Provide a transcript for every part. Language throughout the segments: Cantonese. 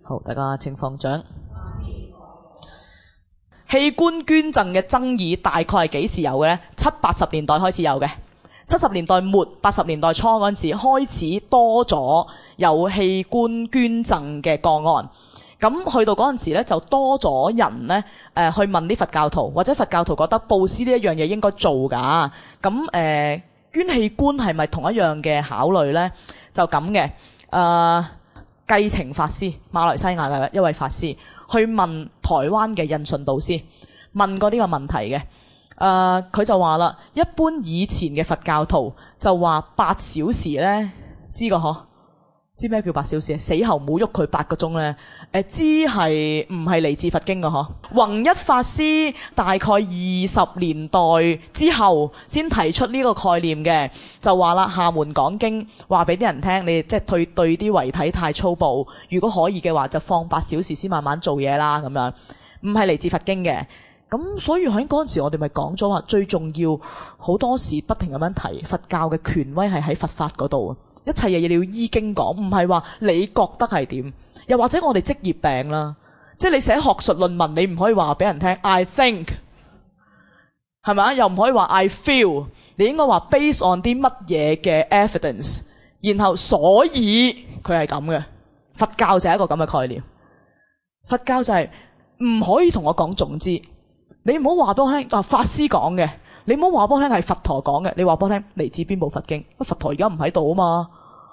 好，大家請放掌。器官捐贈嘅爭議大概係幾時有嘅呢？70-80年代開始有嘅。70年代末80年代初嗰陣時開始多咗有器官捐贈嘅個案。咁去到嗰陣時咧，就多咗人咧去問啲佛教徒，或者佛教徒覺得布施呢一樣嘢應該做㗎。咁捐器官係咪同一樣嘅考慮咧？就咁嘅。繼情法師，馬來西亞嘅一位法師，去問台灣嘅印順導師，問過呢個問題嘅。佢就話啦，一般以前嘅佛教徒就話8小時咧，知個嗬？知咩叫8小時？死後冇喐佢8個鐘咧。知係唔係嚟自佛經嘅嗬？弘一法師大概20年代之後先提出呢個概念嘅，就話啦，下門講經話俾啲人聽，你即係對啲遺體太粗暴，如果可以嘅話就放8小時先慢慢做嘢啦，咁樣唔係嚟自佛經嘅。咁所以喺嗰陣時我哋咪講咗話，最重要好多時不停咁樣提佛教嘅權威係喺佛法嗰度，一切嘢你要依經講，唔係話你覺得係點。又或者我哋職業病啦，即係你寫學術論文，你唔可以話俾人聽 I think， 係咪啊？又唔可以話 I feel， 你應該話 based on 啲乜嘢嘅 evidence， 然後所以佢係咁嘅。佛教就係一個咁嘅概念，佛教就係唔可以同我講總之，你唔好話俾我聽法師講嘅，你唔好話俾我聽係佛陀講嘅，你話俾我聽嚟自邊部佛經？佛陀而家唔喺度啊嘛。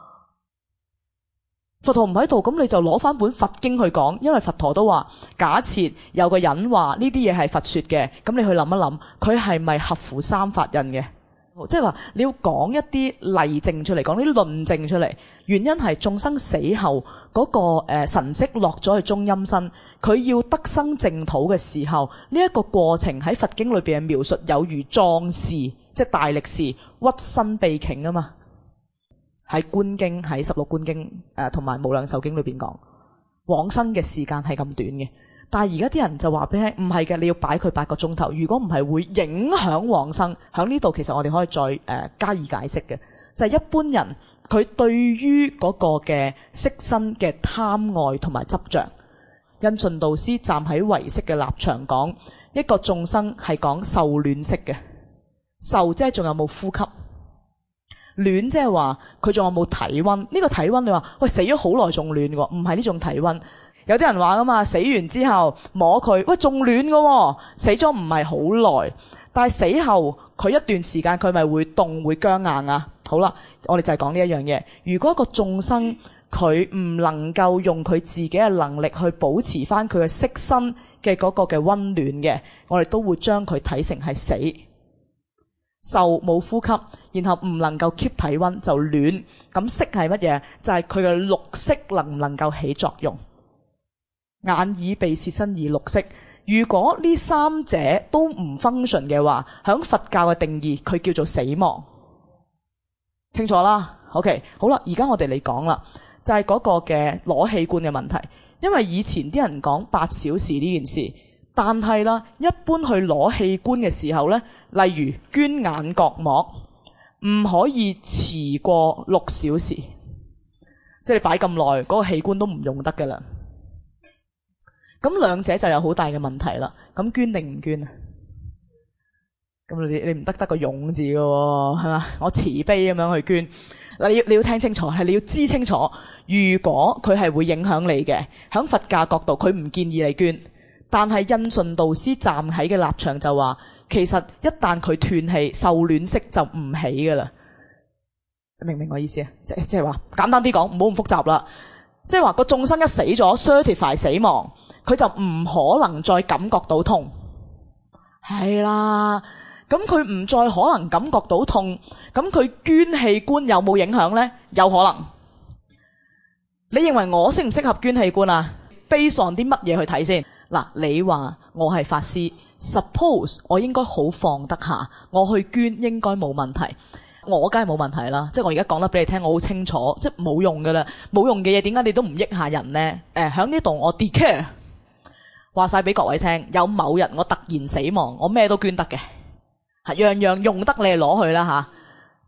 佛陀唔喺度，咁你就攞翻本佛經去講，因為佛陀都話，假設有個人話呢啲嘢係佛說嘅，咁你去諗一諗，佢係咪合乎三法印嘅？即係話你要講一啲例證出嚟，講啲論證出嚟。原因係眾生死後嗰個神識落咗去中陰身，佢要得生淨土嘅時候，呢一個過程喺佛經裏邊嘅描述有如壯士，即係大力士屈身被頃啊嘛。喺觀經，喺16觀經同埋無量壽經裏邊講往生嘅時間係咁短嘅，但係而家啲人就話俾你聽，唔係嘅，你要擺佢8個鐘頭，如果唔係會影響往生。喺呢度其實我哋可以再加以解釋嘅，就係一般人佢對於嗰個嘅色身嘅貪愛同埋執着。印順導師站喺唯識嘅立場講，一個眾生係講受暖色嘅，受即係仲有冇呼吸。暖即係話佢仲有冇體溫？呢個體溫你話喂死咗好耐仲暖喎，唔係呢種體溫。有啲人話噶嘛，死完之後摸佢，喂仲暖噶喎，死咗唔係好耐，但係死後佢一段時間佢咪會凍會僵硬啊？好啦，我哋就係講呢一樣嘢。如果一個眾生佢唔能夠用佢自己嘅能力去保持翻佢嘅色身嘅嗰個嘅溫暖嘅，我哋都會將佢睇成係死。受冇呼吸，然後唔能夠 keep 體溫就暖。咁色係乜嘢？就係佢嘅六色能唔能夠起作用？眼耳鼻舌身意六色，如果呢三者都唔 function 嘅話，響佛教嘅定義佢叫做死亡。清楚啦 OK 好啦，而家我哋嚟講啦，就係嗰個嘅攞器官嘅問題。因為以前啲人講8小時呢件事，但係啦，一般去攞器官嘅時候呢，例如捐眼角膜，唔可以遲過6小時，即係你擺咁耐，嗰個器官都唔用得㗎啦。咁兩者就有好大嘅問題啦。咁捐定唔捐啊？咁你唔得個勇字㗎喎，係嘛？我慈悲咁樣去捐。嗱，你要聽清楚，係你要知清楚。如果佢係會影響你嘅，響佛教角度佢唔建議你捐。但係印順導師站喺嘅立場就話，其實一旦佢斷氣，受暖色就唔起㗎啦。明唔明我意思啊？即係話簡單啲講，唔好咁複雜啦。即係話個眾生一死咗 certify 死亡，佢就唔可能再感覺到痛。係啦，咁佢唔再可能感覺到痛，咁佢捐器官有冇影響呢？有可能。你認為我適唔適合捐器官啊？Based on啲乜嘢去睇先？嗱，你話我係法師 ，suppose 我應該好放得下，我去捐應該冇問題。我梗係冇問題啦，即係我而家講得俾你聽，我好清楚，即係冇用噶啦，冇用嘅嘢點解你都唔益下人呢？喺呢度我 declare 話晒俾各位聽，有某日我突然死亡，我咩都捐得嘅，樣樣用得你攞去啦吓。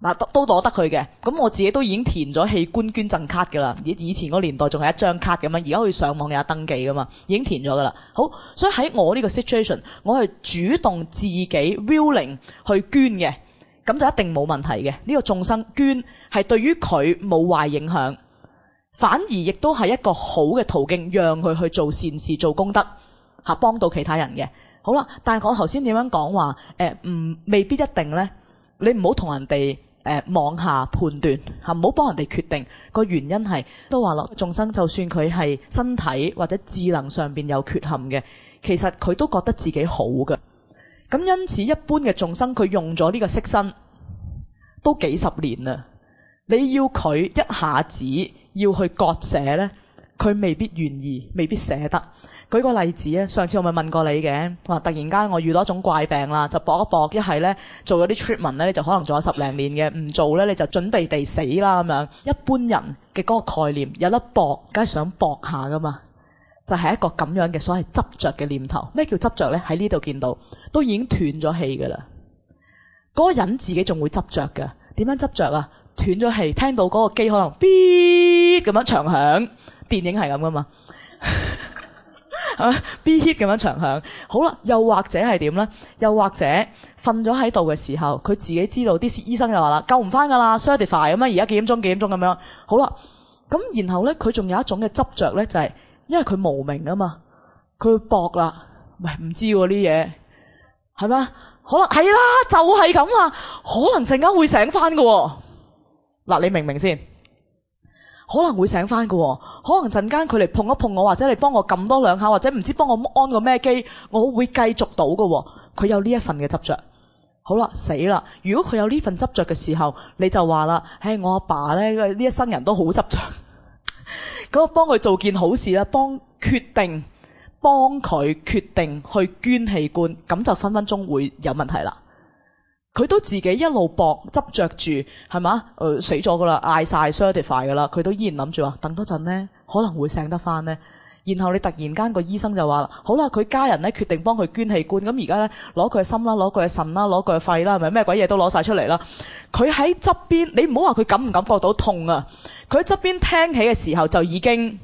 嗱，都攞得佢嘅。咁我自己都已經填咗器官捐贈卡㗎啦。以前嗰年代仲係一張卡咁樣，而家可以上網有登記㗎嘛，已經填咗㗎啦。好，所以喺我呢個 situation，我係主動自己 willing 去捐嘅，咁就一定冇問題嘅。呢個眾生捐係對於佢冇壞影響，反而亦都係一個好嘅途徑，讓佢去做善事、做功德嚇，幫到其他人嘅。好啦，但係我頭先點樣講話未必一定呢？你唔好同人哋妄下判斷嚇，唔好幫人哋決定。個原因係都話咯，眾生就算佢係身體或者智能上面有缺陷嘅，其實佢都覺得自己好嘅。咁因此一般嘅眾生佢用咗呢個色身都幾十年啦，你要佢一下子要去割捨呢，佢未必願意，未必捨得。舉個例子啊，上次我咪問過你嘅，話突然間我遇到一種怪病啦，就搏一搏，一係呢做咗啲 treatment 呢，你就可能做咗10零年嘅，唔做呢，你就準備地死啦咁樣。一般人嘅嗰個概念，有得搏，梗係想搏下噶嘛，就係一個咁樣嘅所謂執着嘅念頭。咩叫執着呢？喺呢度見到都已經斷咗氣噶啦。嗰個人自己仲會執着㗎，點樣執着啊？斷咗氣，聽到嗰個機可能嗶咁樣長響，電影係咁噶嘛。B hit 咁樣長響，好啦，又或者係點呢？又或者瞓咗喺度嘅時候，佢自己知道啲醫生就話啦，救唔翻噶啦 ，certify 咁樣，而家幾點鐘咁樣，好啦，咁然後呢，佢仲有一種嘅執着呢，就係因為佢無明啊嘛，佢會搏啦，喂，唔知喎呢嘢係咪？好啦，係啦，就係咁啦，可能陣間會醒翻噶，嗱，你明唔明先？可能會醒翻㗎，可能陣間佢嚟碰一碰我，或者你幫我撳多兩下，或者唔知幫我安個咩機，我會繼續到㗎。佢有呢一份嘅執着。好啦，死啦！如果佢有呢份執着嘅時候，你就話啦，我阿爸呢一生人都好執着，咁我幫佢做件好事啦，幫佢決定去捐器官，咁就分分鐘會有問題啦。佢都自己一路搏執着住，係嘛？死咗噶啦，嗌晒 certify 噶啦，佢都依然諗住話等多陣呢，可能會醒得翻呢。然後你突然間個醫生就話啦，好啦，佢家人呢決定幫佢捐器官，咁而家呢攞佢嘅心啦，攞佢嘅腎啦，攞佢嘅肺啦，係咪咩鬼嘢都攞晒出嚟啦？佢喺側邊，你唔好話佢感唔感覺到痛啊？佢喺側邊聽起嘅時候就已經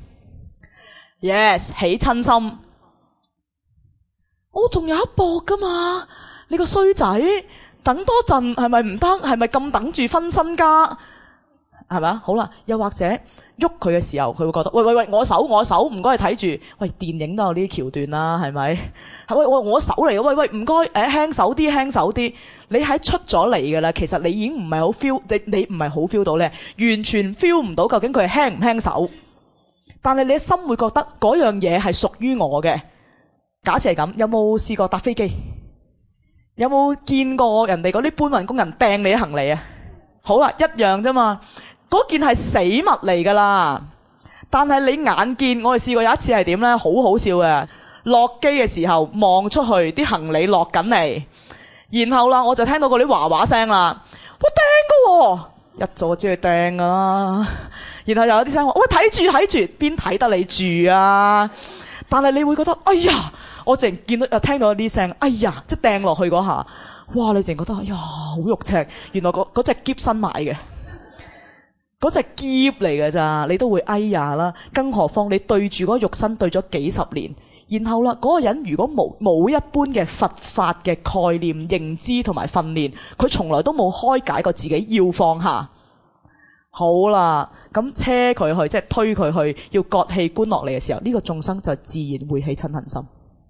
yes 起親心，我仲有一搏噶嘛？你個衰仔！等多陣係咪唔得？係咪咁等住分身家？係咪啊？好啦，又或者喐佢嘅時候，佢會覺得喂，我手，唔該你睇住。喂，電影都有呢啲橋段啦，係咪？喂，我手嚟嘅，喂，唔該，輕手啲。你喺出咗嚟㗎啦，其實你已經唔係好 feel，你唔係好 feel 到咧，完全 feel 唔到究竟佢係輕唔輕手。但係你嘅心會覺得嗰樣嘢係屬於我嘅。假設係咁，有冇試過搭飛機？有冇見過人哋嗰啲搬運工人掟你啲行李啊？好啦，一樣啫嘛。嗰件係死物嚟噶啦，但係你眼見，我哋試過有一次係點呢？好好笑嘅。落機嘅時候望出去，啲行李落緊嚟，然後啦，我就聽到嗰啲嘩嘩聲啦。喂，掟噶，一早知佢掟噶啦。然後又有啲聲話，喂，睇住，邊睇得你住啊？但係你會覺得，哎呀！我淨見到聽到啲聲，哎呀！即係掟落去嗰下，哇！你淨覺得哎呀好肉赤，原來嗰隻篋新買嘅，嗰隻篋嚟嘅咋，你都會哎呀啦。更何況你對住嗰個肉身對咗幾十年，然後啦嗰個人如果冇一般嘅佛法嘅概念、認知同埋訓練，佢從來都冇開解過自己要放下。好啦，咁車佢去，即係推佢去，要割器官落嚟嘅時候，呢個眾生就自然會起嗔恨心。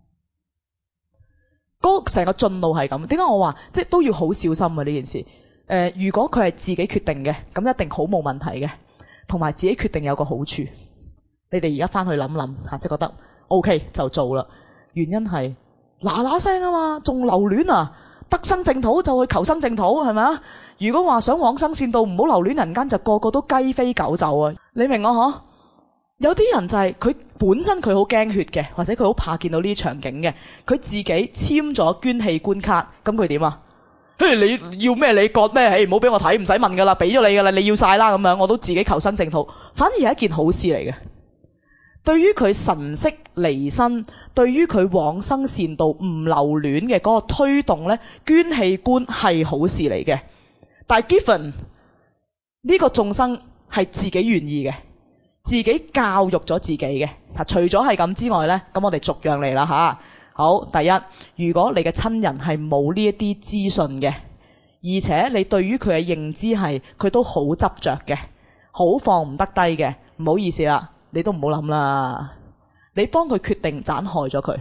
成個進路係咁，點解我話即係都要好小心啊呢件事？如果佢係自己決定嘅，咁一定好冇問題嘅，同埋自己決定有個好處。你哋而家翻去諗諗吓，即係覺得 OK 就做啦。原因係嗱聲啊嘛，仲留戀啊，得生淨土就去求生淨土係咪啊？如果話想往生善道，唔好留戀人間，就個個都雞飛狗走啊！你明我嗬？有啲人就係佢本身佢好驚血嘅，或者佢好怕見到呢啲場景嘅，佢自己簽咗捐器官卡，咁佢點啊？嘿，你要咩你割咩？嘿，唔好俾我睇，唔使問噶啦，俾咗你噶啦，你要晒啦咁樣，我都自己求生淨土，反而係一件好事嚟嘅。對於佢神識離身，對於佢往生善道唔留戀嘅嗰個推動呢，捐器官係好事嚟嘅。 但係 given 呢個眾生係自己願意嘅，自己教育咗自己嘅。除咗係咁之外呢，咁我哋逐樣嚟啦吓。好，第一，如果你嘅親人係冇呢一啲資訊嘅，而且你對於佢嘅認知係佢都好執着嘅，好放唔得低嘅，唔好意思啦，你都唔好諗啦，你幫佢決定斬害咗佢，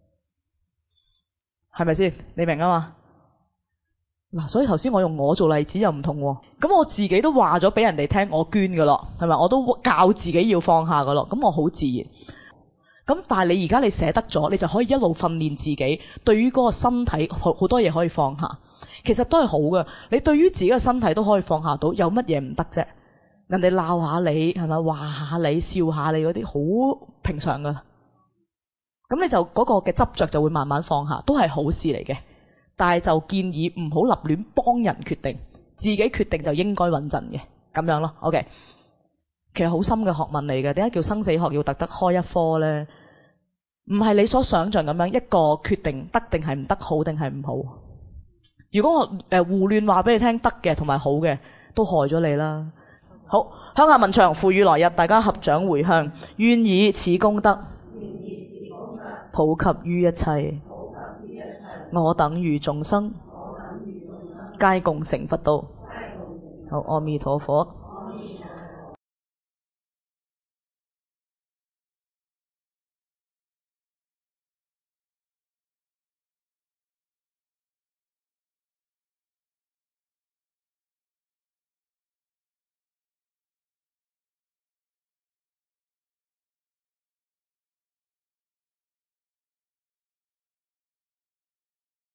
係咪先？你明啊嘛？嗱，所以頭先我用我做例子又唔同喎。咁我自己都話咗俾人哋聽我捐㗎咯，係咪？我都教自己要放下㗎咯，咁我好自然。咁但係你而家你捨得咗，你就可以一路訓練自己，對於嗰個身體好多嘢可以放下，其實都係好嘅。你對於自己嘅身體都可以放下到，有乜嘢唔得啫？人哋鬧下你係咪？話下你笑下你嗰啲好平常㗎。咁你就嗰個嘅執着就會慢慢放下，都係好事嚟嘅。但係就建議唔好立亂幫人決定，自己決定就應該穩陣嘅，咁樣咯。OK， 其實好深嘅學問嚟嘅。點解叫生死學要特登開一科呢？唔係你所想象咁樣一個決定得定係唔得，好定係唔好。如果我胡亂話俾你聽得嘅同埋好嘅，都害咗你啦。好，鄉下文長付與來日，大家合掌回向，願以此功德普及於一切，我等與眾生皆共成佛道。好，阿彌陀佛。